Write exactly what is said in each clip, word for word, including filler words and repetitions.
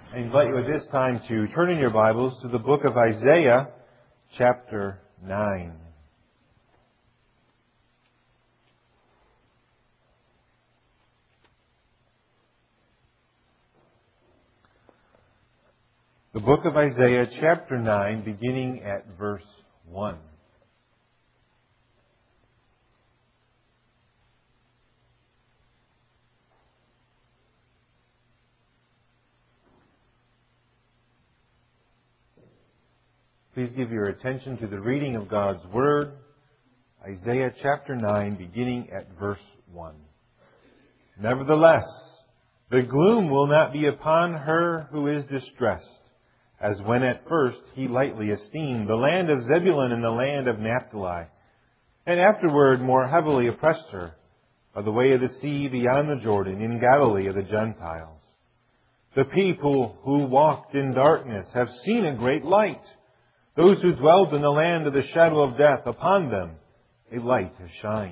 I invite you at this time to turn in your Bibles to the book of Isaiah, chapter nine. The book of Isaiah, chapter nine, beginning at verse one. Please give your attention to the reading of God's Word, Isaiah chapter nine, beginning at verse one. Nevertheless, the gloom will not be upon her who is distressed, as when at first he lightly esteemed the land of Zebulun and the land of Naphtali, and afterward more heavily oppressed her by the way of the sea beyond the Jordan, in Galilee of the Gentiles. The people who walked in darkness have seen a great light. Those who dwelt in the land of the shadow of death, upon them a light has shined.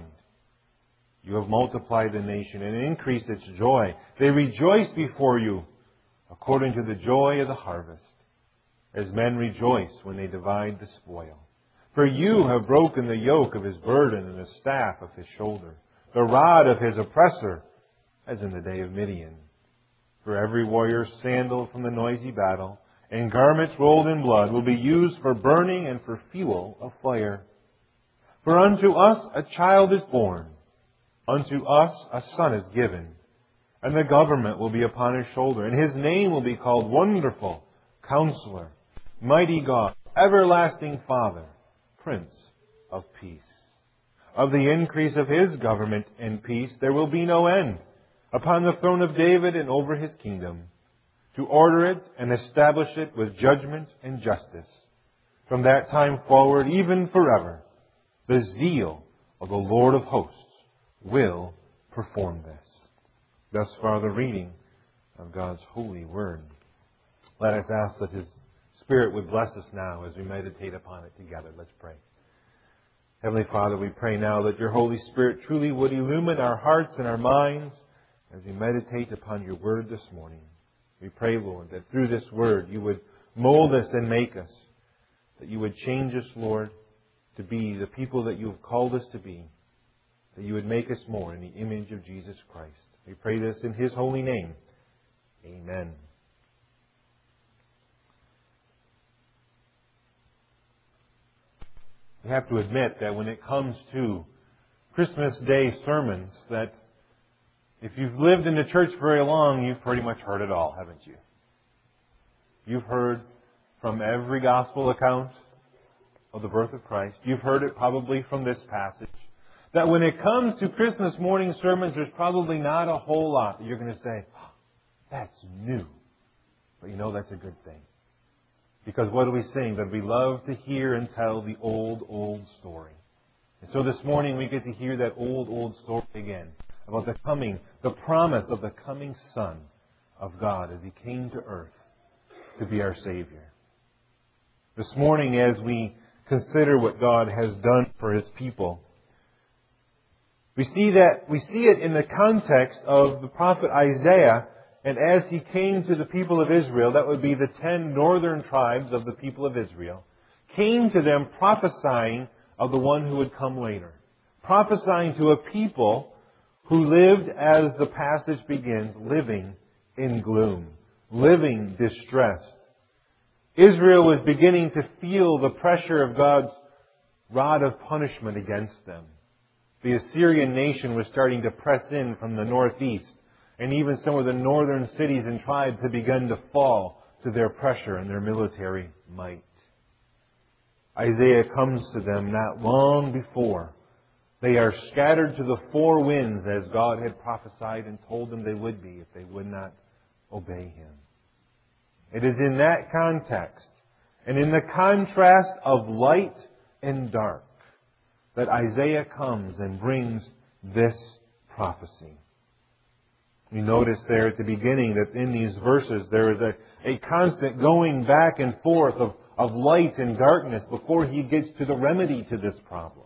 You have multiplied the nation and increased its joy. They rejoice before you according to the joy of the harvest, as men rejoice when they divide the spoil. For you have broken the yoke of his burden and the staff of his shoulder, the rod of his oppressor, as in the day of Midian. For every warrior's sandal from the noisy battle, and garments rolled in blood will be used for burning and for fuel of fire. For unto us a child is born, unto us a son is given, and the government will be upon his shoulder, and his name will be called Wonderful, Counselor, Mighty God, Everlasting Father, Prince of Peace. Of the increase of his government and peace there will be no end, upon the throne of David and over his kingdom, to order it and establish it with judgment and justice. From that time forward, even forever, the zeal of the Lord of hosts will perform this. Thus far the reading of God's holy word. Let us ask that His Spirit would bless us now as we meditate upon it together. Let's pray. Heavenly Father, we pray now that Your Holy Spirit truly would illumine our hearts and our minds as we meditate upon Your word this morning. We pray, Lord, that through this word You would mold us and make us, that You would change us, Lord, to be the people that You have called us to be, that You would make us more in the image of Jesus Christ. We pray this in His holy name. Amen. We have to admit that when it comes to Christmas Day sermons, that if you've lived in the church very long, you've pretty much heard it all, haven't you? You've heard from every gospel account of the birth of Christ. You've heard it probably from this passage. That when it comes to Christmas morning sermons, there's probably not a whole lot that you're going to say, oh, that's new. But you know that's a good thing. Because what do we sing? That we love to hear and tell the old, old story. And so this morning we get to hear that old, old story again. About the coming, the promise of the coming Son of God as He came to earth to be our Savior. This morning, as we consider what God has done for His people, we see that we see it in the context of the prophet Isaiah, and as he came to the people of Israel, that would be the ten northern tribes of the people of Israel, came to them prophesying of the one who would come later, prophesying to a people who lived, as the passage begins, living in gloom, living distressed. Israel was beginning to feel the pressure of God's rod of punishment against them. The Assyrian nation was starting to press in from the northeast, and even some of the northern cities and tribes had begun to fall to their pressure and their military might. Isaiah comes to them not long before they are scattered to the four winds, as God had prophesied and told them they would be if they would not obey Him. It is in that context, and in the contrast of light and dark, that Isaiah comes and brings this prophecy. We notice there at the beginning that in these verses there is a, a constant going back and forth of, of light and darkness before he gets to the remedy to this problem.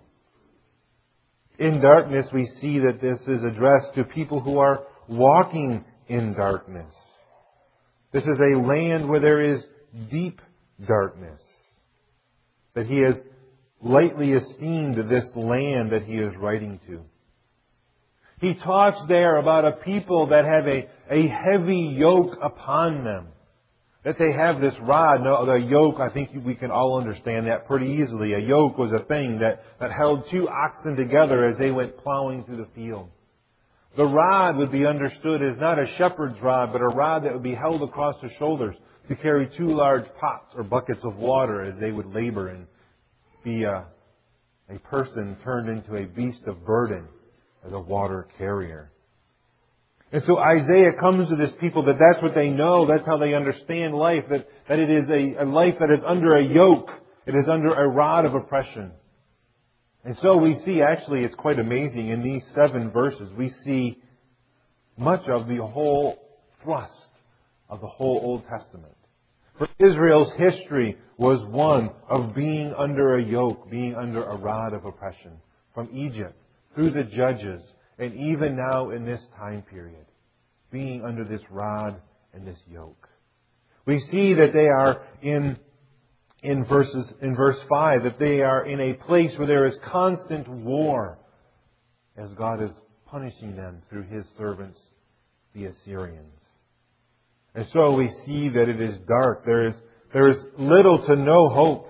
In darkness, we see that this is addressed to people who are walking in darkness. This is a land where there is deep darkness. That he has lightly esteemed this land that he is writing to. He talks there about a people that have a, a heavy yoke upon them. That they have this rod. No, the yoke, I think we can all understand that pretty easily. A yoke was a thing that, that held two oxen together as they went plowing through the field. The rod would be understood as not a shepherd's rod, but a rod that would be held across the shoulders to carry two large pots or buckets of water as they would labor and be a, a person turned into a beast of burden as a water carrier. And so Isaiah comes to this people that that's what they know, that's how they understand life, that, that it is a, a life that is under a yoke, it is under a rod of oppression. And so we see, actually, it's quite amazing, in these seven verses, we see much of the whole thrust of the whole Old Testament. For Israel's history was one of being under a yoke, being under a rod of oppression. From Egypt, through the Judges, and even now in this time period, being under this rod and this yoke. We see that they are in in verses in verse five, that they are in a place where there is constant war, as God is punishing them through His servants, the Assyrians. And so we see that it is dark. There is there is little to no hope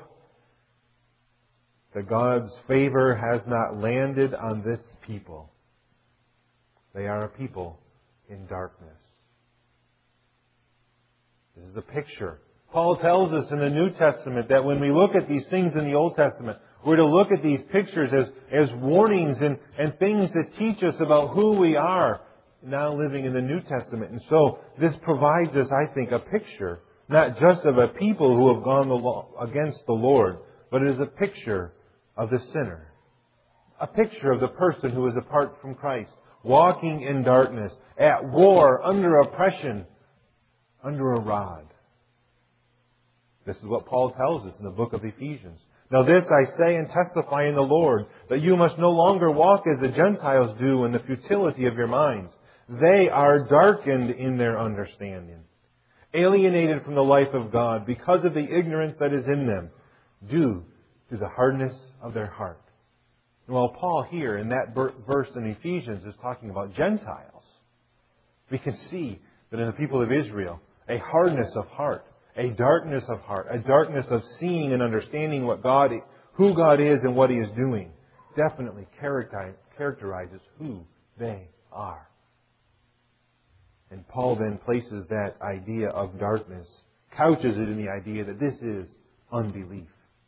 that God's favor has not landed on this people. They are a people in darkness. This is a picture. Paul tells us in the New Testament that when we look at these things in the Old Testament, we're to look at these pictures as, as warnings and, and things that teach us about who we are now living in the New Testament. And so this provides us, I think, a picture, not just of a people who have gone the law, against the Lord, but it is a picture of the sinner. A picture of the person who is apart from Christ, walking in darkness, at war, under oppression, under a rod. This is what Paul tells us in the book of Ephesians. Now this I say and testify in the Lord, that you must no longer walk as the Gentiles do in the futility of your minds. They are darkened in their understanding, alienated from the life of God because of the ignorance that is in them, due to the hardness of their heart. Well, Paul here in that verse in Ephesians is talking about Gentiles. We can see that in the people of Israel, a hardness of heart, a darkness of heart, a darkness of seeing and understanding what God, who God is and what He is doing, definitely characterizes who they are. And Paul then places that idea of darkness, couches it in the idea that this is unbelief.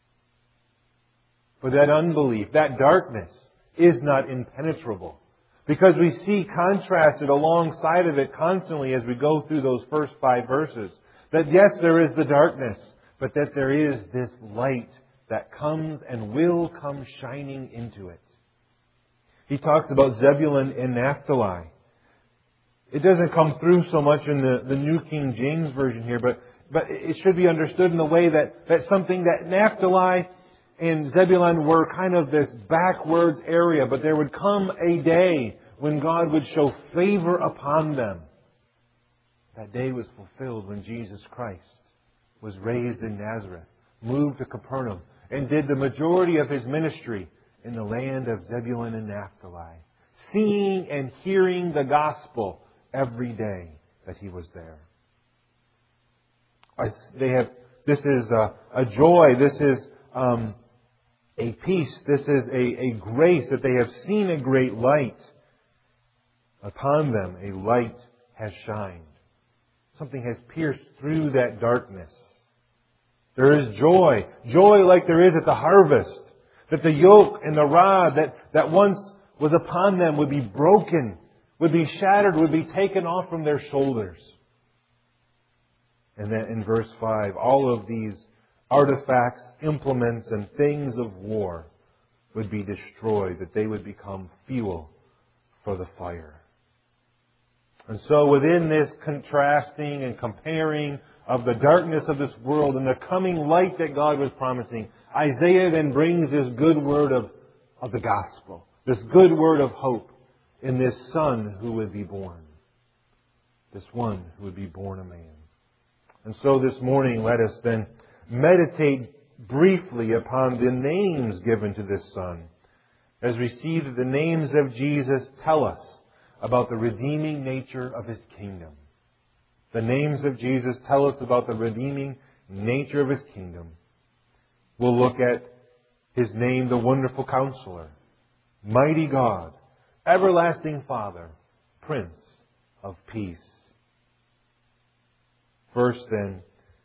For that unbelief, that darkness, is not impenetrable. Because we see contrasted alongside of it constantly as we go through those first five verses. That yes, there is the darkness, but that there is this light that comes and will come shining into it. He talks about Zebulun and Naphtali. It doesn't come through so much in the, the New King James Version here, but, but it should be understood in the way that, that something that Naphtali and Zebulun were kind of this backwards area, but there would come a day when God would show favor upon them. That day was fulfilled when Jesus Christ was raised in Nazareth, moved to Capernaum, and did the majority of His ministry in the land of Zebulun and Naphtali, seeing and hearing the gospel every day that He was there. They have. This is a, a joy. This is um, a peace. This is a, a grace that they have seen a great light. Upon them a light has shined. Something has pierced through that darkness. There is joy. Joy like there is at the harvest. That the yoke and the rod that, that once was upon them would be broken, would be shattered, would be taken off from their shoulders. And then in verse five, all of these artifacts, implements, and things of war would be destroyed, that they would become fuel for the fire. And so within this contrasting and comparing of the darkness of this world and the coming light that God was promising, Isaiah then brings this good word of, of the gospel, this good word of hope in this Son who would be born, this one who would be born a man. And so this morning, let us then meditate briefly upon the names given to this Son, as we see that the names of Jesus tell us about the redeeming nature of His kingdom. The names of Jesus tell us about the redeeming nature of His kingdom. We'll look at His name, the Wonderful Counselor, Mighty God, Everlasting Father, Prince of Peace. First then,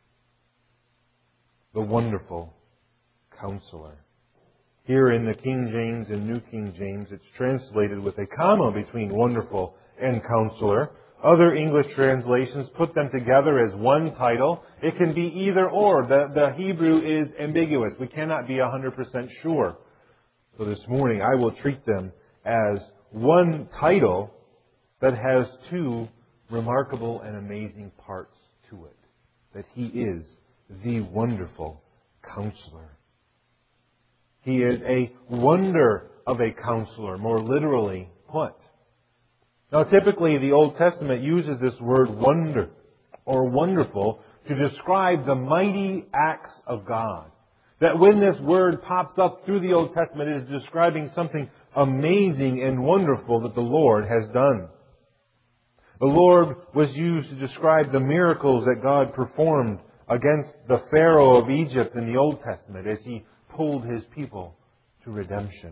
the Wonderful Counselor. Here in the King James and New King James, it's translated with a comma between wonderful and counselor. Other English translations put them together as one title. It can be either or. The, the Hebrew is ambiguous. We cannot be one hundred percent sure. So this morning I will treat them as one title that has two remarkable and amazing parts to it. That He is the Wonderful Counselor. He is a wonder of a counselor, more literally put. Now typically the Old Testament uses this word wonder or wonderful to describe the mighty acts of God. That when this word pops up through the Old Testament, it is describing something amazing and wonderful that the Lord has done. The Lord was used to describe the miracles that God performed against the Pharaoh of Egypt in the Old Testament as He pulled His people to redemption.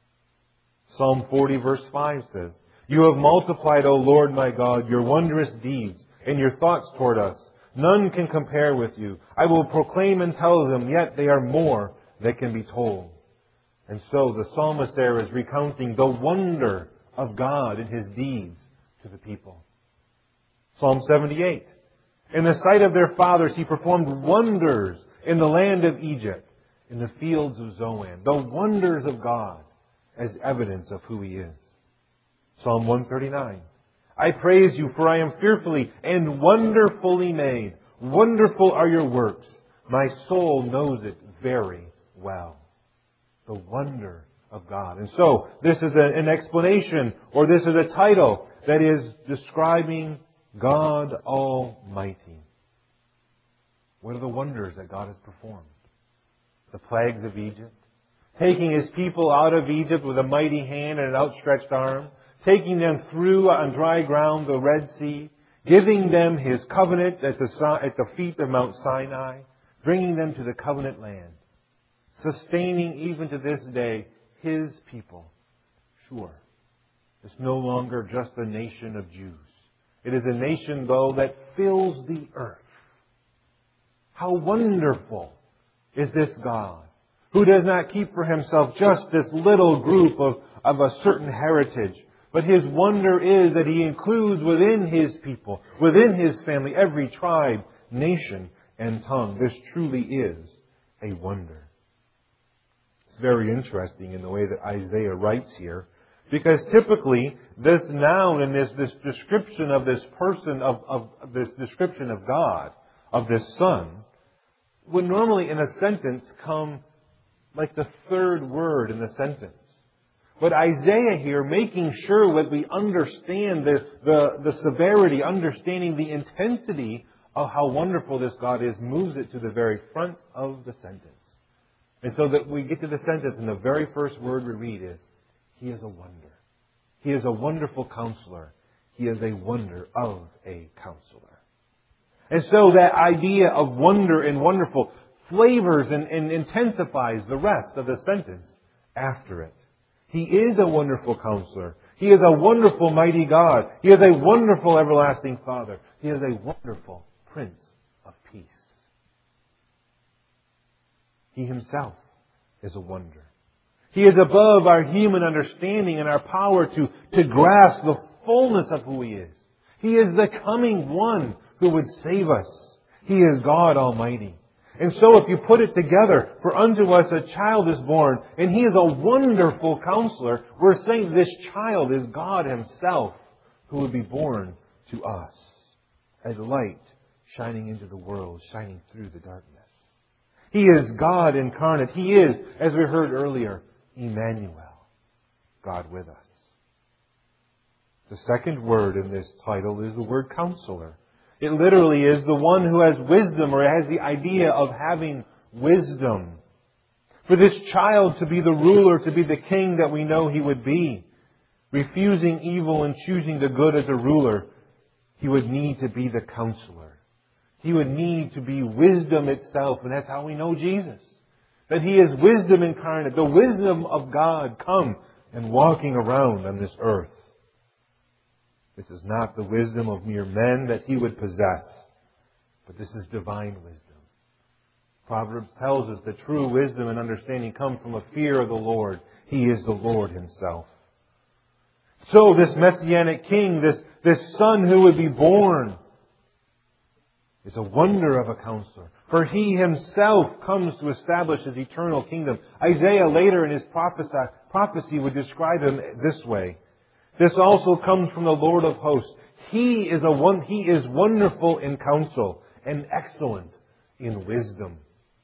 Psalm forty verse five says, "You have multiplied, O Lord my God, your wondrous deeds and your thoughts toward us. None can compare with you. I will proclaim and tell them, yet they are more that can be told." And so the psalmist there is recounting the wonder of God and His deeds to the people. Psalm seventy-eight. "In the sight of their fathers He performed wonders in the land of Egypt, in the fields of Zoan." The wonders of God as evidence of who He is. Psalm one thirty-nine. "I praise you, for I am fearfully and wonderfully made. Wonderful are your works. My soul knows it very well." The wonder of God. And so, this is a, an explanation, or this is a title that is describing God Almighty. What are the wonders that God has performed? The plagues of Egypt, taking His people out of Egypt with a mighty hand and an outstretched arm, taking them through on dry ground the Red Sea, giving them His covenant at the, at the feet of Mount Sinai, bringing them to the covenant land, sustaining even to this day His people. Sure, it's no longer just a nation of Jews. It is a nation, though, that fills the earth. How wonderful is this God, who does not keep for Himself just this little group of, of a certain heritage, but His wonder is that He includes within His people, within His family, every tribe, nation, and tongue. This truly is a wonder. It's very interesting in the way that Isaiah writes here, because typically this noun and this, this description of this person, of, of this description of God, of this Son, would normally in a sentence come like the third word in the sentence. But Isaiah here, making sure that we understand the, the, the severity, understanding the intensity of how wonderful this God is, moves it to the very front of the sentence. And so that we get to the sentence and the very first word we read is, He is a wonder. He is a wonderful counselor. He is a wonder of a counselor. And so that idea of wonder and wonderful flavors and, and intensifies the rest of the sentence after it. He is a wonderful counselor. He is a wonderful mighty God. He is a wonderful everlasting Father. He is a wonderful Prince of Peace. He Himself is a wonder. He is above our human understanding and our power to, to grasp the fullness of who He is. He is the coming one who would save us. He is God Almighty. And so if you put it together, for unto us a child is born, and He is a wonderful counselor, we're saying this child is God Himself who would be born to us as light shining into the world, shining through the darkness. He is God incarnate. He is, as we heard earlier, Emmanuel, God with us. The second word in this title is the word counselor. It literally is the one who has wisdom, or has the idea of having wisdom. For this child to be the ruler, to be the king that we know he would be, refusing evil and choosing the good as a ruler, he would need to be the counselor. He would need to be wisdom itself. And that's how we know Jesus. That He is wisdom incarnate. The wisdom of God come and walking around on this earth. This is not the wisdom of mere men that He would possess, but this is divine wisdom. Proverbs tells us that true wisdom and understanding come from a fear of the Lord. He is the Lord Himself. So this Messianic King, this, this Son who would be born, is a wonder of a counselor. For He Himself comes to establish His eternal kingdom. Isaiah later in his prophecy, prophecy would describe Him this way. This also comes from the Lord of hosts. He is, a one, he is wonderful in counsel and excellent in wisdom.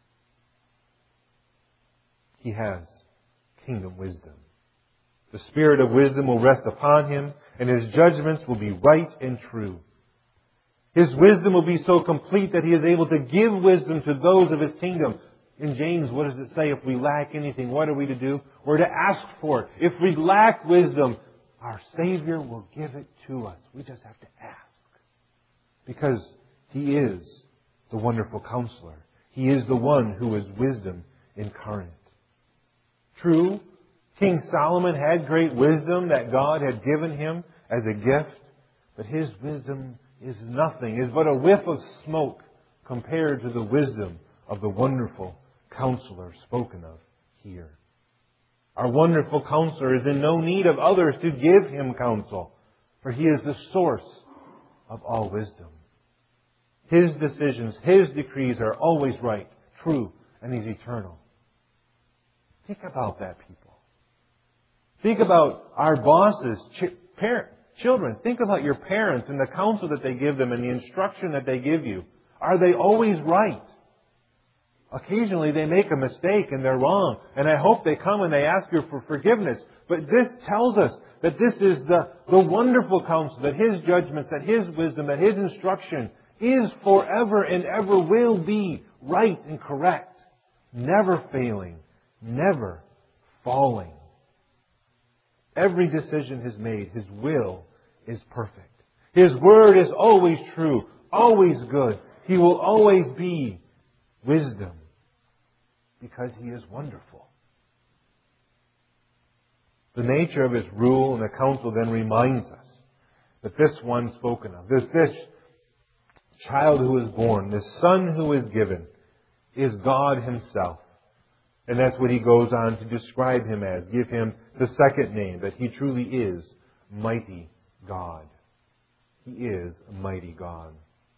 He has kingdom wisdom. The Spirit of wisdom will rest upon Him, and His judgments will be right and true. His wisdom will be so complete that He is able to give wisdom to those of His kingdom. In James, what does it say? If we lack anything, what are we to do? We're to ask for it. If we lack wisdom, our Savior will give it to us. We just have to ask. Because He is the wonderful counselor. He is the one who is wisdom incarnate. True, King Solomon had great wisdom that God had given him as a gift, but his wisdom is nothing, is but a whiff of smoke compared to the wisdom of the wonderful counselor spoken of here. Our wonderful counselor is in no need of others to give him counsel, for He is the source of all wisdom. His decisions, His decrees are always right, true, and He's eternal. Think about that, people. Think about our bosses, ch- parent, children. Think about your parents and the counsel that they give them and the instruction that they give you. Are they always right? Occasionally they make a mistake and they're wrong. And I hope they come and they ask you for forgiveness. But this tells us that this is the, the wonderful counsel, that His judgments, that His wisdom, that His instruction is forever and ever will be right and correct. Never failing. Never falling. Every decision He's made, His will is perfect. His word is always true, always good. He will always be wisdom because He is wonderful. The nature of His rule and the counsel then reminds us that this one spoken of, this, this child who is born, this Son who is given, is God Himself. And that's what He goes on to describe Him as. Give Him the second name, that He truly is mighty God. He is a mighty God.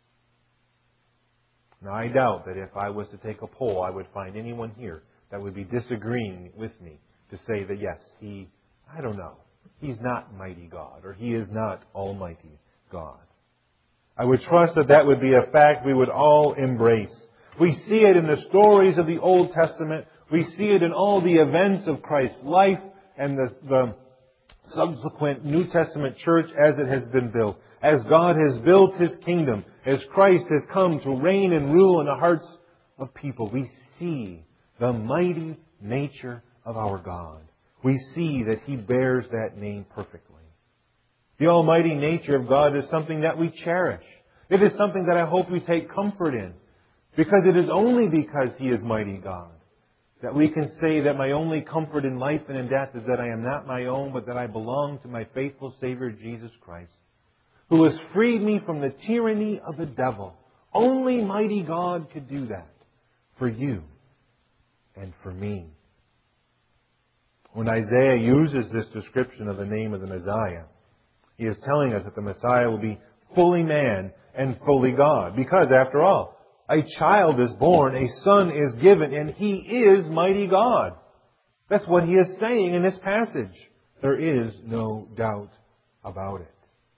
Now I doubt that if I was to take a poll, I would find anyone here that would be disagreeing with me to say that yes, He, I don't know, He's not mighty God, or He is not almighty God. I would trust that that would be a fact we would all embrace. We see it in the stories of the Old Testament. We see it in all the events of Christ's life and the, the subsequent New Testament church as it has been built. As God has built His kingdom, as Christ has come to reign and rule in the hearts of people, we see the mighty nature of our God. We see that He bears that name perfectly. The almighty nature of God is something that we cherish. It is something that I hope we take comfort in. Because it is only because He is mighty God that we can say that my only comfort in life and in death is that I am not my own, but that I belong to my faithful Savior, Jesus Christ, who has freed me from the tyranny of the devil. Only mighty God could do that for you and for me. When Isaiah uses this description of the name of the Messiah, he is telling us that the Messiah will be fully man and fully God. Because, after all, a child is born, a son is given, and He is mighty God. That's what He is saying in this passage. There is no doubt about it.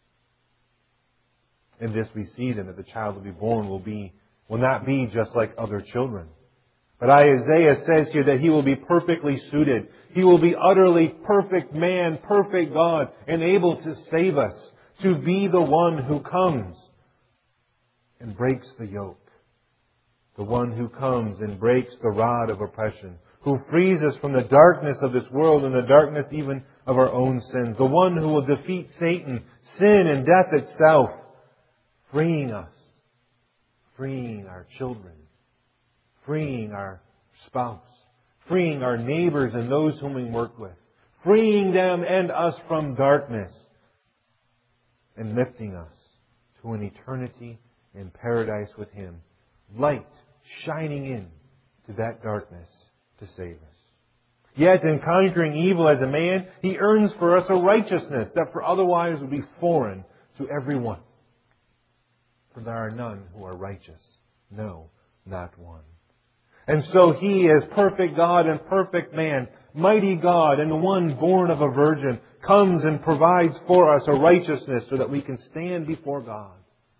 In this we see then that the child to be born will be, will not be just like other children. But Isaiah says here that He will be perfectly suited. He will be utterly perfect man, perfect God, and able to save us, to be the one who comes and breaks the yoke. The one who comes and breaks the rod of oppression, who frees us from the darkness of this world and the darkness even of our own sins. The one who will defeat Satan, sin, and death itself, freeing us, freeing our children, freeing our spouse, freeing our neighbors and those whom we work with, freeing them and us from darkness, and lifting us to an eternity in paradise with Him. Light shining in to that darkness to save us. Yet in conquering evil as a man, He earns for us a righteousness that for otherwise would be foreign to everyone. For there are none who are righteous. No, not one. And so He, as perfect God and perfect man, mighty God and the one born of a virgin, comes and provides for us a righteousness so that we can stand before God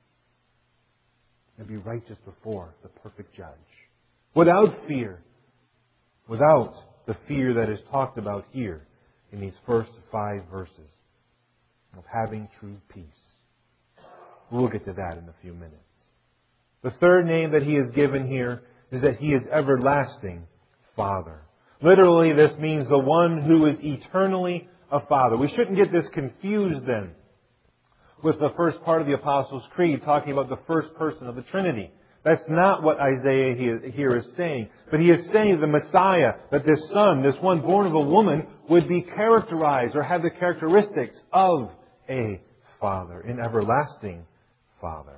and be righteous before the perfect Judge. Without fear. Without the fear that is talked about here in these first five verses of having true peace. We'll get to that in a few minutes. The third name that He is given here is that He is everlasting Father. Literally, this means the one who is eternally a Father. We shouldn't get this confused then with the first part of the Apostles' Creed talking about the first person of the Trinity. That's not what Isaiah here is saying. But he is saying the Messiah, that this Son, this one born of a woman, would be characterized or have the characteristics of a Father, an everlasting Father.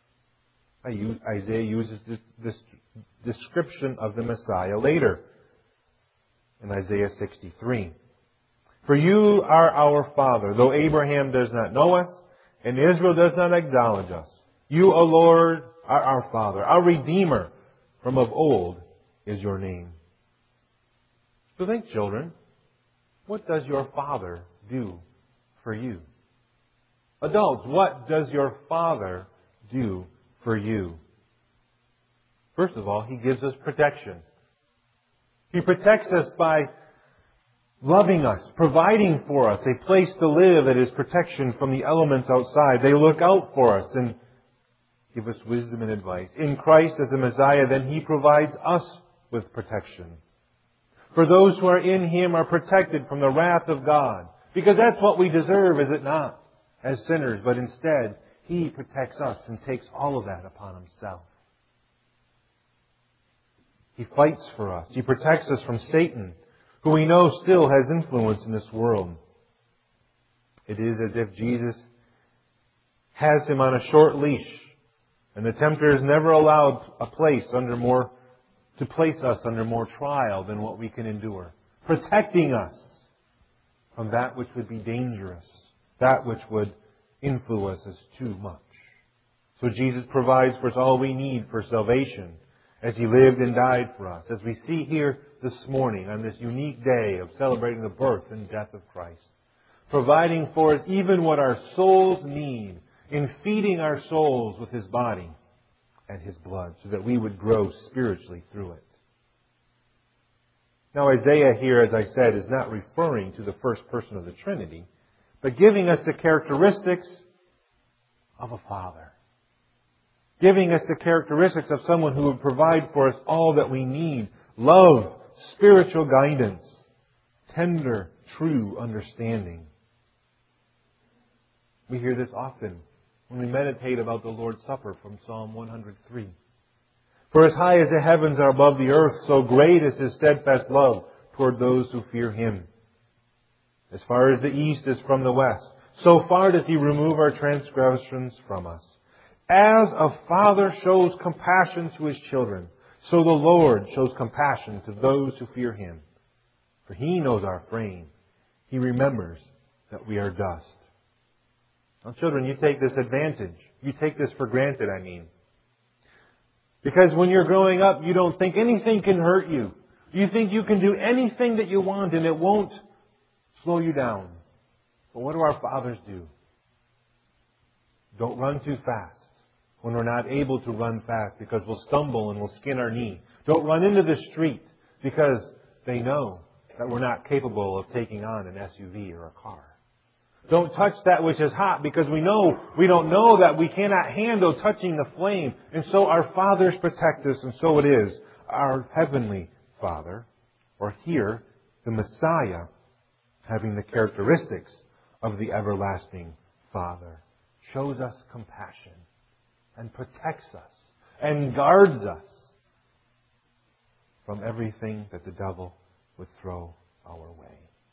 Isaiah uses this, this description of the Messiah later in Isaiah sixty-three. For you are our Father, though Abraham does not know us, and Israel does not acknowledge us. You, O Lord, are our Father. Our Redeemer from of old is your name. So think, children, what does your Father do for you? Adults, what does your Father do for you? First of all, He gives us protection. He protects us by loving us, providing for us a place to live that is protection from the elements outside. They look out for us and give us wisdom and advice. In Christ as the Messiah, then He provides us with protection. For those who are in Him are protected from the wrath of God. Because that's what we deserve, is it not? As sinners. But instead, He protects us and takes all of that upon Himself. He fights for us. He protects us from Satan, who we know still has influence in this world. It is as if Jesus has him on a short leash, and the tempter is never allowed a place under more to place us under more trial than what we can endure, protecting us from that which would be dangerous, that which would influence us too much. So Jesus provides for us all we need for salvation, as He lived and died for us, as we see here this morning on this unique day of celebrating the birth and death of Christ, providing for us even what our souls need in feeding our souls with His body and His blood, so that we would grow spiritually through it. Now, Isaiah here, as I said, is not referring to the first person of the Trinity, but giving us the characteristics of a Father. Giving us the characteristics of someone who would provide for us all that we need. Love, spiritual guidance, tender, true understanding. We hear this often when we meditate about the Lord's Supper from Psalm one hundred three. For as high as the heavens are above the earth, so great is His steadfast love toward those who fear Him. As far as the east is from the west, so far does He remove our transgressions from us. As a father shows compassion to his children, so the Lord shows compassion to those who fear Him. For He knows our frame. He remembers that we are dust. Now, children, you take this advantage. You take this for granted, I mean. Because when you're growing up, you don't think anything can hurt you. You think you can do anything that you want and it won't slow you down. But what do our fathers do? Don't run too fast when we're not able to run fast, because we'll stumble and we'll skin our knee. Don't run into the street because they know that we're not capable of taking on an S U V or a car. Don't touch that which is hot, because we know, we don't know that we cannot handle touching the flame. And so our fathers protect us, and so it is. Our Heavenly Father, or here, the Messiah, having the characteristics of the everlasting Father, shows us compassion and protects us and guards us from everything that the devil would throw our way.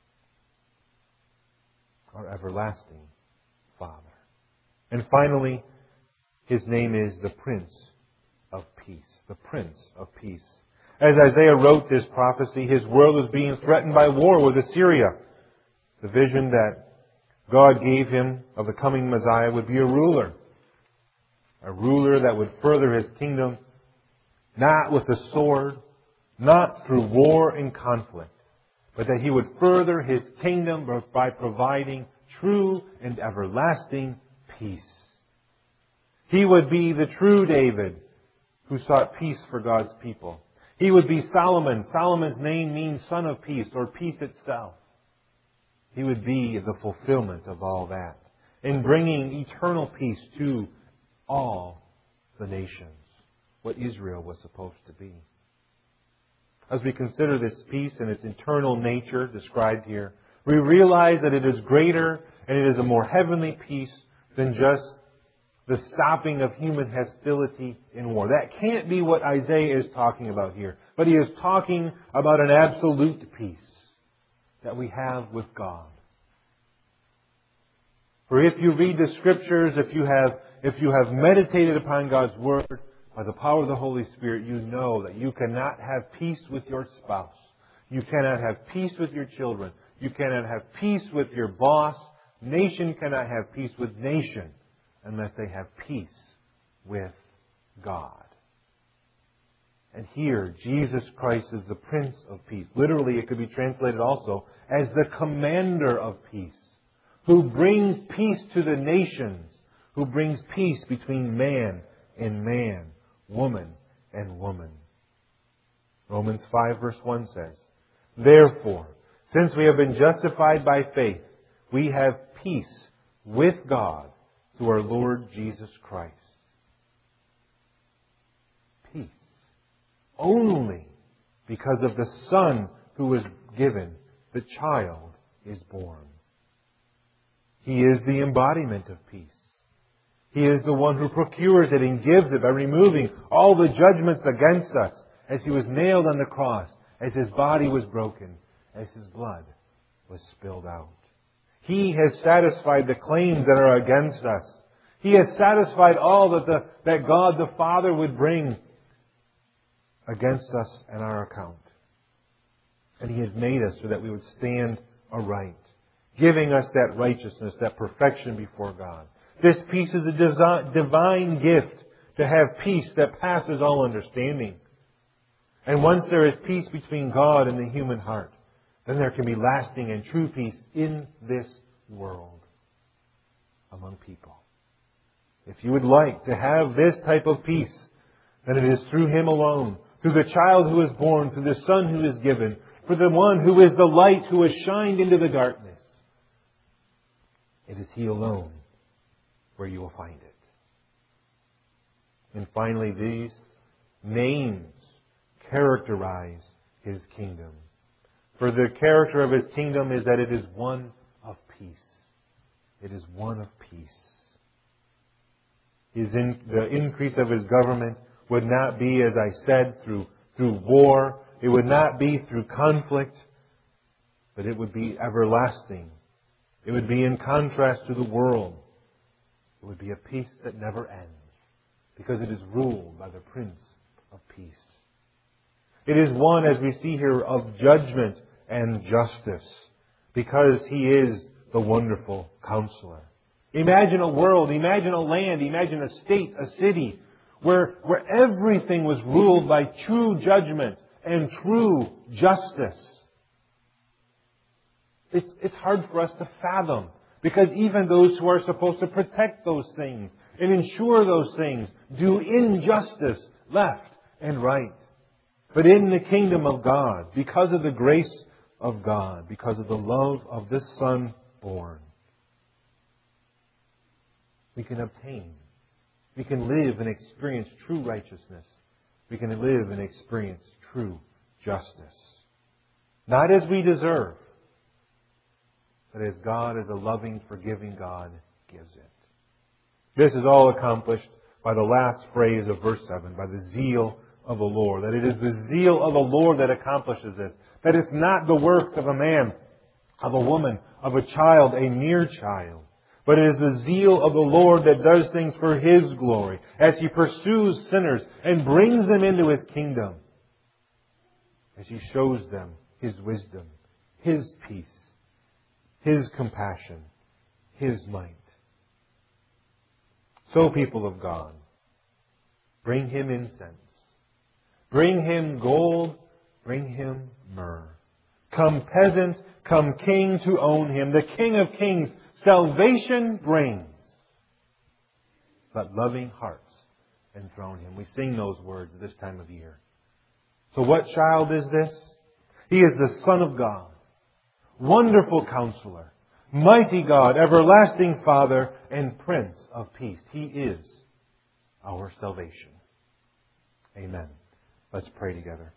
Our everlasting Father. And finally, His name is the Prince of Peace. The Prince of Peace. As Isaiah wrote this prophecy, his world was being threatened by war with Assyria. The vision that God gave him of the coming Messiah would be a ruler. A ruler that would further His kingdom, not with the sword, not through war and conflict, but that He would further His kingdom by providing true and everlasting peace. He would be the true David who sought peace for God's people. He would be Solomon. Solomon's name means son of peace, or peace itself. He would be the fulfillment of all that, in bringing eternal peace to all the nations, what Israel was supposed to be. As we consider this peace and its eternal nature described here, we realize that it is greater and it is a more heavenly peace than just the stopping of human hostility in war. That can't be what Isaiah is talking about here. But he is talking about an absolute peace that we have with God. For if you read the Scriptures, if you have, if you have meditated upon God's Word, by the power of the Holy Spirit, you know that you cannot have peace with your spouse. You cannot have peace with your children. You cannot have peace with your boss. Nation cannot have peace with nation unless they have peace with God. And here, Jesus Christ is the Prince of Peace. Literally, it could be translated also as the Commander of Peace, who brings peace to the nations, who brings peace between man and man, woman and woman. Romans five verse one says, "Therefore, since we have been justified by faith, we have peace with God through our Lord Jesus Christ." Peace. Only because of the Son who was given, the child is born. He is the embodiment of peace. He is the one who procures it and gives it by removing all the judgments against us as He was nailed on the cross, as His body was broken, as His blood was spilled out. He has satisfied the claims that are against us. He has satisfied all that, the, that God the Father would bring against us and our account. And He has made us so that we would stand aright, giving us that righteousness, that perfection before God. This peace is a divine gift to have peace that passes all understanding. And once there is peace between God and the human heart, then there can be lasting and true peace in this world among people. If you would like to have this type of peace, then it is through Him alone, through the child who is born, through the Son who is given, for the one who is the light who has shined into the darkness. It is He alone where you will find it. And finally, these names characterize His kingdom. For the character of His kingdom is that it is one of peace. It is one of peace. His in, the increase of His government would not be, as I said, through, through war. It would not be through conflict, but it would be everlasting. It would be in contrast to the world. It would be a peace that never ends, because it is ruled by the Prince of Peace. It is one, as we see here, of judgment and justice, because He is the wonderful Counselor. Imagine a world, imagine a land, imagine a state, a city, where, where everything was ruled by true judgment and true justice. It's, it's hard for us to fathom, because even those who are supposed to protect those things and ensure those things do injustice left and right. But in the kingdom of God, because of the grace of God, because of the love of this Son born, we can obtain. We can live and experience true righteousness. We can live and experience true justice. Not as we deserve, but as God, as a loving, forgiving God, gives it. This is all accomplished by the last phrase of verse seven, by the zeal of the Lord. That it is the zeal of the Lord that accomplishes this. That it's not the works of a man, of a woman, of a child, a mere child. But it is the zeal of the Lord that does things for His glory, as He pursues sinners and brings them into His kingdom. As He shows them His wisdom, His peace, His compassion, His might. So, people of God, bring Him incense. Bring Him gold. Bring Him myrrh. Come peasant, come king to own Him. The King of kings, salvation brings. Let loving hearts enthrone Him. We sing those words this time of year. So what child is this? He is the Son of God. Wonderful Counselor. Mighty God, everlasting Father, and Prince of Peace. He is our salvation. Amen. Let's pray together.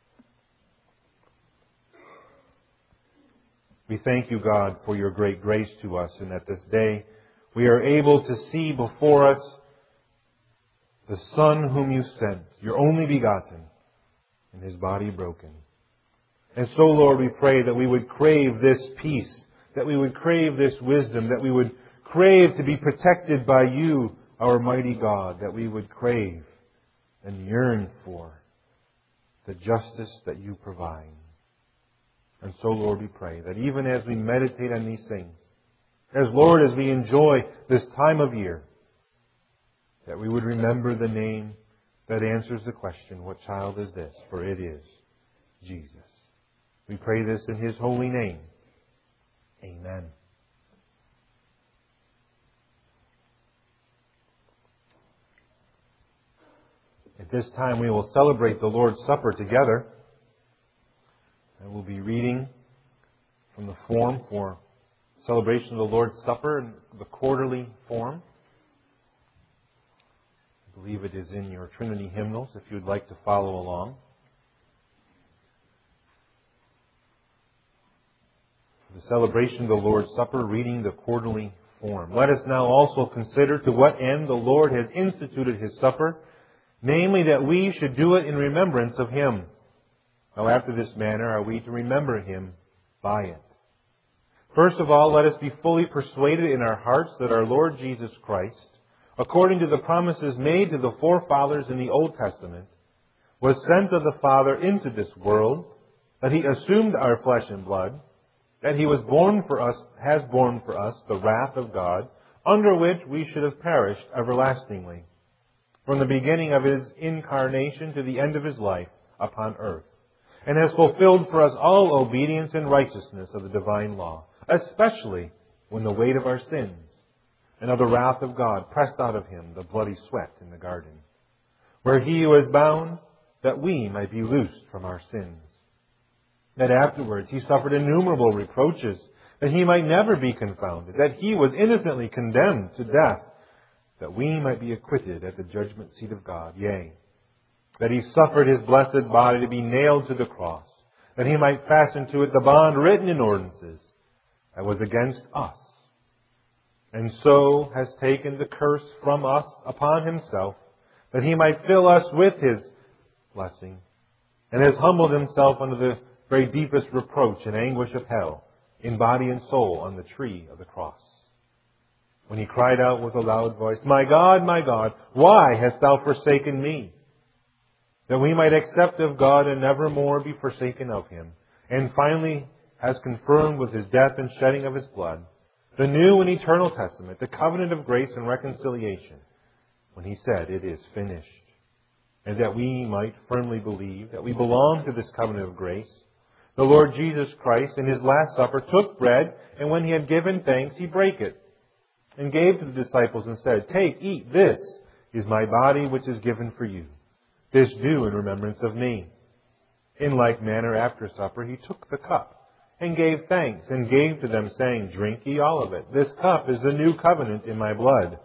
We thank You, God, for Your great grace to us, and that this day we are able to see before us the Son whom You sent, Your only begotten, and His body broken. And so, Lord, we pray that we would crave this peace, that we would crave this wisdom, that we would crave to be protected by You, our mighty God, that we would crave and yearn for the justice that You provide. And so, Lord, we pray that even as we meditate on these things, as, Lord, as we enjoy this time of year, that we would remember the name that answers the question, what child is this? For it is Jesus. We pray this in His holy name. Amen. At this time, we will celebrate the Lord's Supper together. And we'll be reading from the form for celebration of the Lord's Supper in the quarterly form. I believe it is in your Trinity hymnals if you'd like to follow along. The celebration of the Lord's Supper, reading the quarterly form. Let us now also consider to what end the Lord has instituted His supper, namely that we should do it in remembrance of Him. Now after this manner are we to remember Him by it. First of all, let us be fully persuaded in our hearts that our Lord Jesus Christ, according to the promises made to the forefathers in the Old Testament, was sent of the Father into this world, that He assumed our flesh and blood, that He was born for us, has borne for us the wrath of God, under which we should have perished everlastingly, from the beginning of His incarnation to the end of His life upon earth, and has fulfilled for us all obedience and righteousness of the divine law, especially when the weight of our sins and of the wrath of God pressed out of Him the bloody sweat in the garden, where He was bound that we might be loosed from our sins. That afterwards He suffered innumerable reproaches, that He might never be confounded, that He was innocently condemned to death, that we might be acquitted at the judgment seat of God. Yea, that He suffered His blessed body to be nailed to the cross, that He might fasten to it the bond written in ordinances that was against us, and so has taken the curse from us upon Himself, that He might fill us with His blessing, and has humbled Himself under the very deepest reproach and anguish of hell, in body and soul, on the tree of the cross. When He cried out with a loud voice, My God, my God, why hast Thou forsaken me? That we might accept of God and never more be forsaken of Him, and finally has confirmed with His death and shedding of His blood the new and eternal testament, the covenant of grace and reconciliation, when He said, It is finished. And that we might firmly believe that we belong to this covenant of grace, the Lord Jesus Christ, in His last supper, took bread, and when He had given thanks, He brake it, and gave to the disciples, and said, Take, eat, this is my body which is given for you. This do in remembrance of me. In like manner after supper He took the cup, and gave thanks, and gave to them, saying, Drink ye all of it. This cup is the new covenant in my blood.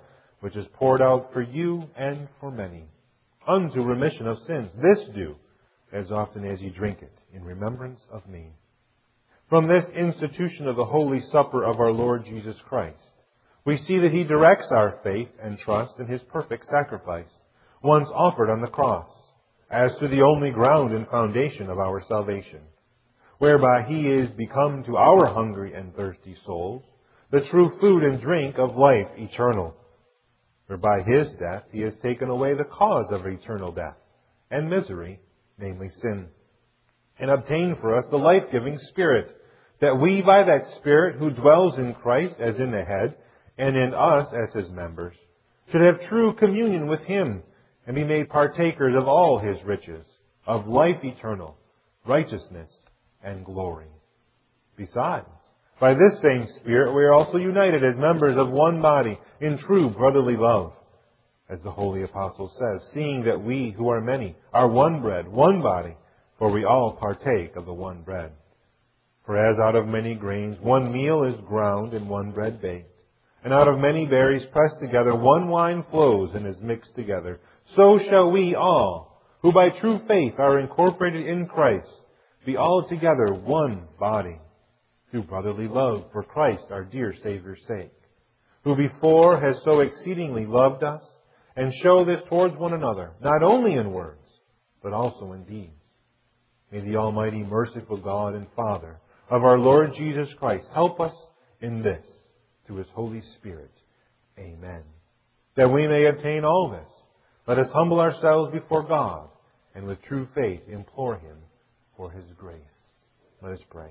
which is poured out for you and for many, unto remission of sins. This do, as often as ye drink it, in remembrance of me. From this institution of the Holy Supper of our Lord Jesus Christ, we see that He directs our faith and trust in His perfect sacrifice, once offered on the cross, as to the only ground and foundation of our salvation, whereby He is become to our hungry and thirsty souls the true food and drink of life eternal. For by His death He has taken away the cause of eternal death and misery, namely sin, and obtained for us the life-giving Spirit, that we by that Spirit who dwells in Christ as in the head, and in us as His members, should have true communion with Him, and be made partakers of all His riches, of life eternal, righteousness, and glory. Besides, by this same Spirit we are also united as members of one body in true brotherly love. As the Holy Apostle says, seeing that we who are many are one bread, one body, for we all partake of the one bread. For as out of many grains one meal is ground and one bread baked, and out of many berries pressed together one wine flows and is mixed together, so shall we all, who by true faith are incorporated in Christ, be altogether one body, through brotherly love for Christ our dear Savior's sake, who before has so exceedingly loved us, and show this towards one another, not only in words, but also in deeds. May the Almighty, merciful God and Father of our Lord Jesus Christ help us in this, through His Holy Spirit. Amen. That we may obtain all this, let us humble ourselves before God, and with true faith implore Him for His grace. Let us pray.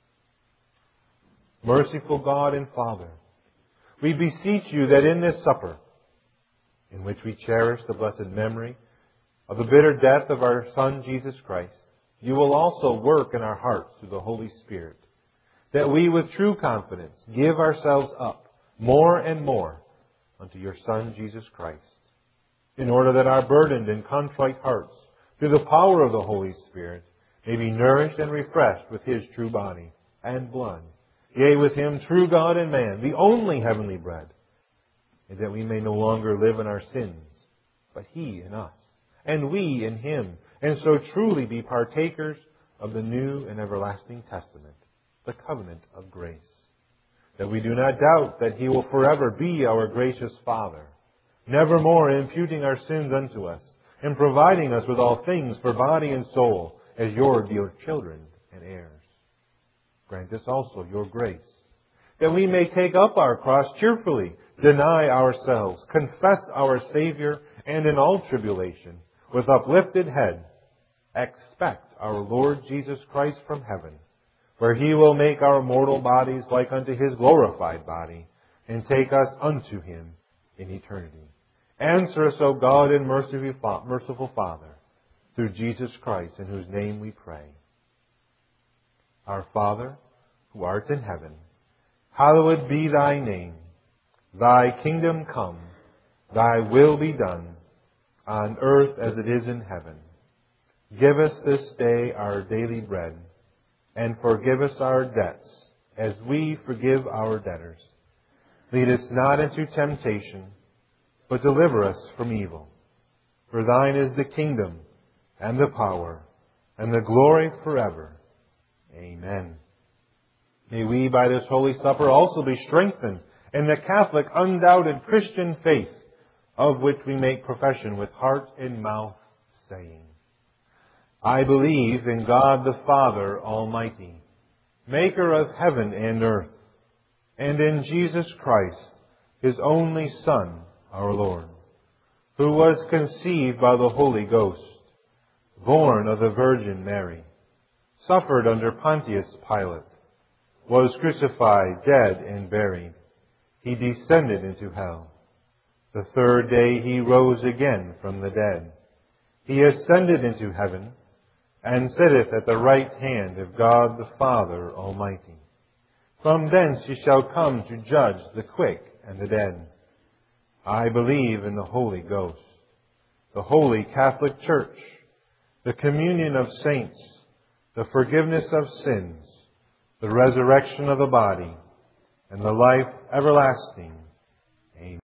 Merciful God and Father, we beseech You that in this supper, in which we cherish the blessed memory of the bitter death of our Son Jesus Christ, You will also work in our hearts through the Holy Spirit, that we with true confidence give ourselves up more and more unto Your Son Jesus Christ, in order that our burdened and contrite hearts, through the power of the Holy Spirit, may be nourished and refreshed with His true body and blood, yea, with Him, true God and man, the only heavenly bread, and that we may no longer live in our sins, but He in us, and we in Him, and so truly be partakers of the new and everlasting testament, the covenant of grace, that we do not doubt that He will forever be our gracious Father, nevermore imputing our sins unto us, and providing us with all things for body and soul, as Your dear children and heirs. Grant us also Your grace, that we may take up our cross cheerfully, deny ourselves, confess our Savior, and in all tribulation, with uplifted head, expect our Lord Jesus Christ from heaven, where He will make our mortal bodies like unto His glorified body, and take us unto Him in eternity. Answer us, O God and merciful Father, through Jesus Christ, in whose name we pray. Our Father, who art in heaven, hallowed be Thy name. Thy kingdom come, Thy will be done, on earth as it is in heaven. Give us this day our daily bread, and forgive us our debts, as we forgive our debtors. Lead us not into temptation, but deliver us from evil. For Thine is the kingdom, and the power, and the glory forever. Amen. May we by this Holy Supper also be strengthened in the Catholic, undoubted Christian faith, of which we make profession with heart and mouth, saying, I believe in God the Father Almighty, maker of heaven and earth, and in Jesus Christ, His only Son, our Lord, who was conceived by the Holy Ghost, born of the Virgin Mary, suffered under Pontius Pilate, was crucified, dead, and buried. He descended into hell. The third day He rose again from the dead. He ascended into heaven, and sitteth at the right hand of God the Father Almighty. From thence He shall come to judge the quick and the dead. I believe in the Holy Ghost, the Holy Catholic Church, the communion of saints, the forgiveness of sins, the resurrection of the body, and the life everlasting. Amen.